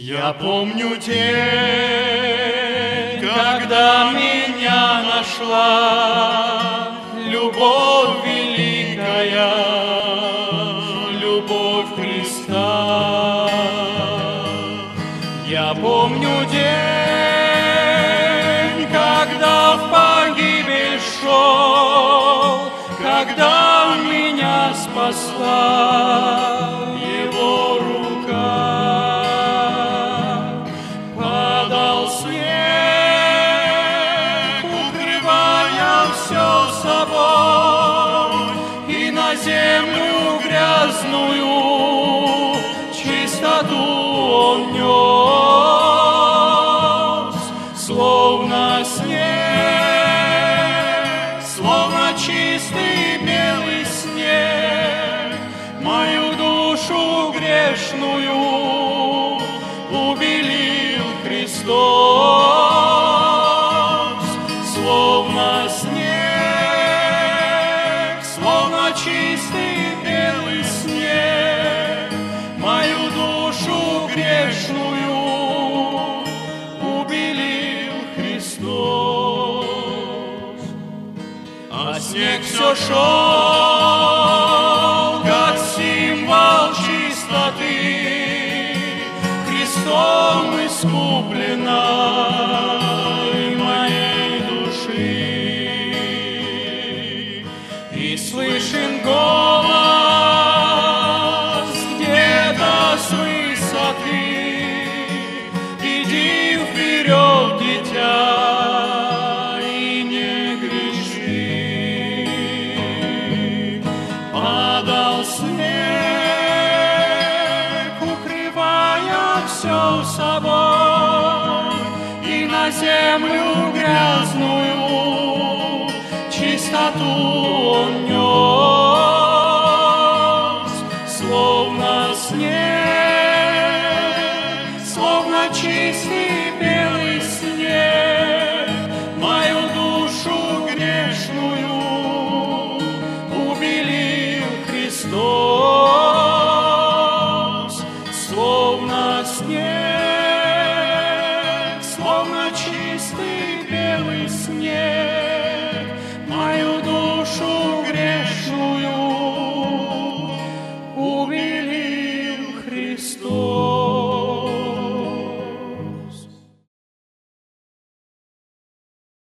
Я помню день, когда меня нашла любовь великая, любовь Христа. Я помню день, когда в погибель шел, когда меня спасла Его рука. Падал снег, укрывая все собой, и на землю грязную чистоту Он нес, словно снег, словно чистый белый снег, мою душу грешную убелил Христос, словно снег, словно чистый белый снег, мою душу грешную убелил Христос. А снег все шел, как символ чистоты, Христом искупленной моей души. И слышен голос где-то с высоты: иди вперед, дитя, и не греши. Падал снег, укрывая все собой, и на землю грязную чистоту Он нес.